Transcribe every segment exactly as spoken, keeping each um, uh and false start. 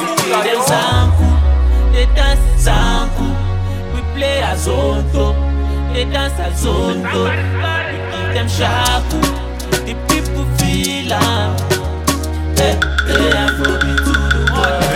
Play them zanku, they dance zanku. We play azonto, they dance azonto. We give them shaku, the people feel am. Hey, hey, Afrobeat to the world.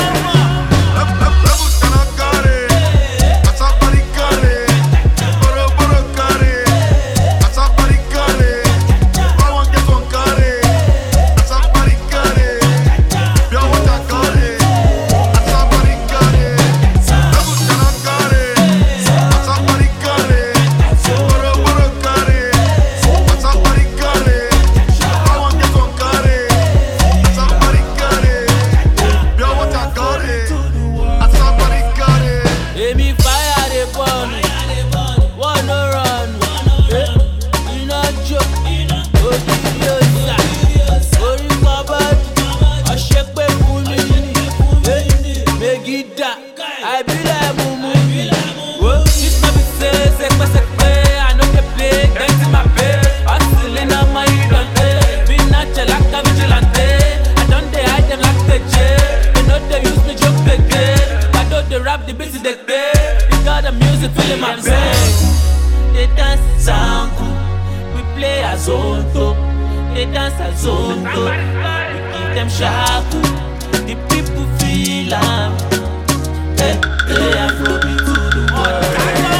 I be like mumu. This no be say, say, say, say, I know they play, dance in my bed. Hustling on my idante. Be natural like a vigilante. I don't they hide them like the jet. They know they use me joke again. I know they rap the beats they play. They got the music filling my brain. They dance zanku, we play azonto. They dance azonto, we give them shaku. The people feel am. Hey, hey, Afrobeat to the world.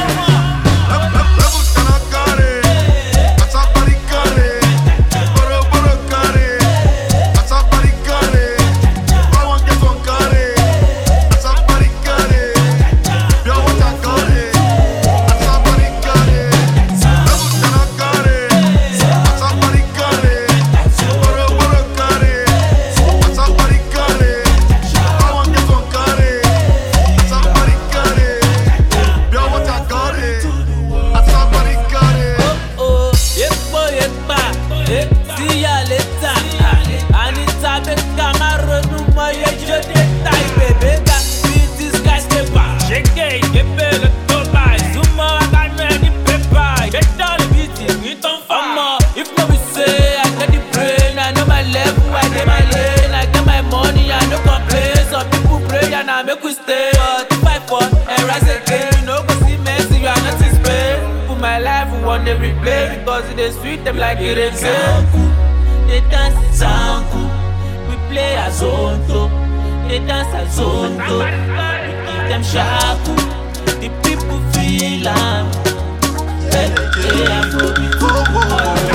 See ya later. Anita Beckham, I run no more. You just die, baby. That beat this guy's paper. Shake it, get better, go by. Zuma, I got no any paper. Get down the beat, it on fire. If no we say, I got the brain. I know my level, I get my lane. I get my money, I no complain. Some people pray and I make we stay. But if I fall and rise again, you know, go see Messi, you are not in Spain. Put my life on the replay because it is sweet them like it is. They dance zanku, we play azonto. They dance azonto, we give them shaku. The people feel am. Hey, hey, Afrobeat to the world.